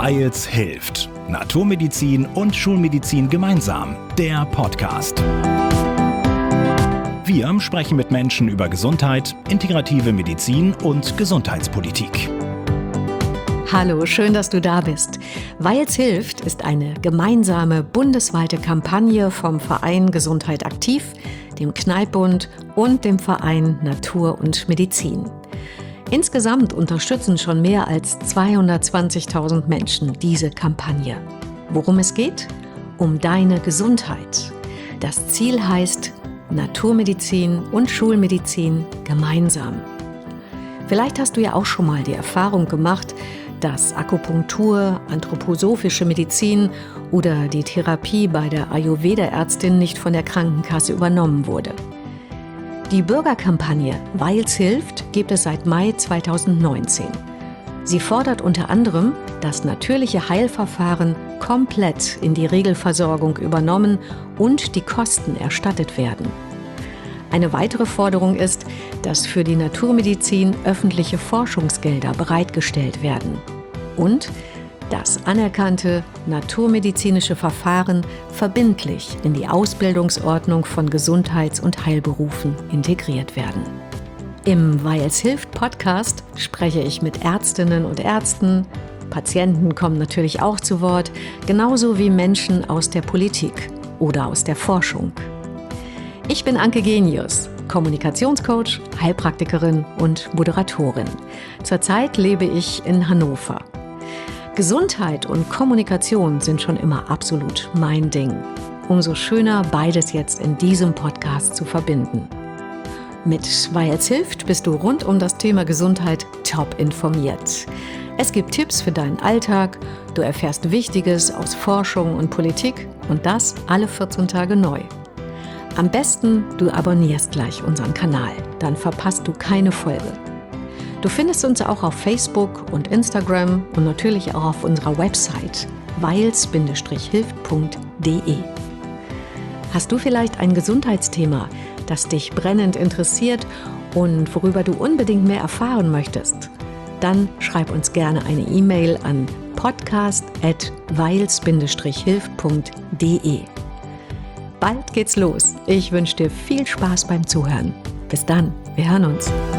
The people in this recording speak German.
Weils hilft. Naturmedizin und Schulmedizin gemeinsam. Der Podcast. Wir sprechen mit Menschen über Gesundheit, integrative Medizin und Gesundheitspolitik. Hallo, schön, dass du da bist. Weils hilft ist eine gemeinsame bundesweite Kampagne vom Verein Gesundheit aktiv, dem Kneippbund und dem Verein Natur und Medizin. Insgesamt unterstützen schon mehr als 220.000 Menschen diese Kampagne. Worum es geht? Um deine Gesundheit. Das Ziel heißt Naturmedizin und Schulmedizin gemeinsam. Vielleicht hast du ja auch schon mal die Erfahrung gemacht, dass Akupunktur, anthroposophische Medizin oder die Therapie bei der Ayurveda-Ärztin nicht von der Krankenkasse übernommen wurde. Die Bürgerkampagne Weils hilft gibt es seit Mai 2019. Sie fordert unter anderem, dass natürliche Heilverfahren komplett in die Regelversorgung übernommen und die Kosten erstattet werden. Eine weitere Forderung ist, dass für die Naturmedizin öffentliche Forschungsgelder bereitgestellt werden und dass anerkannte naturmedizinische Verfahren verbindlich in die Ausbildungsordnung von Gesundheits- und Heilberufen integriert werden. Im Weils hilft Podcast spreche ich mit Ärztinnen und Ärzten, Patienten kommen natürlich auch zu Wort, genauso wie Menschen aus der Politik oder aus der Forschung. Ich bin Anke Genius, Kommunikationscoach, Heilpraktikerin und Moderatorin. Zurzeit lebe ich in Hannover. Gesundheit und Kommunikation sind schon immer absolut mein Ding. Umso schöner, beides jetzt in diesem Podcast zu verbinden. Mit Weils hilft bist du rund um das Thema Gesundheit top informiert. Es gibt Tipps für deinen Alltag, du erfährst Wichtiges aus Forschung und Politik und das alle 14 Tage neu. Am besten, du abonnierst gleich unseren Kanal, dann verpasst du keine Folge. Du findest uns auch auf Facebook und Instagram und natürlich auch auf unserer Website weils-hilft.de. Hast du vielleicht ein Gesundheitsthema, das dich brennend interessiert und worüber du unbedingt mehr erfahren möchtest? Dann schreib uns gerne eine E-Mail an podcast@weils-hilft.de. Bald geht's los. Ich wünsche dir viel Spaß beim Zuhören. Bis dann, wir hören uns.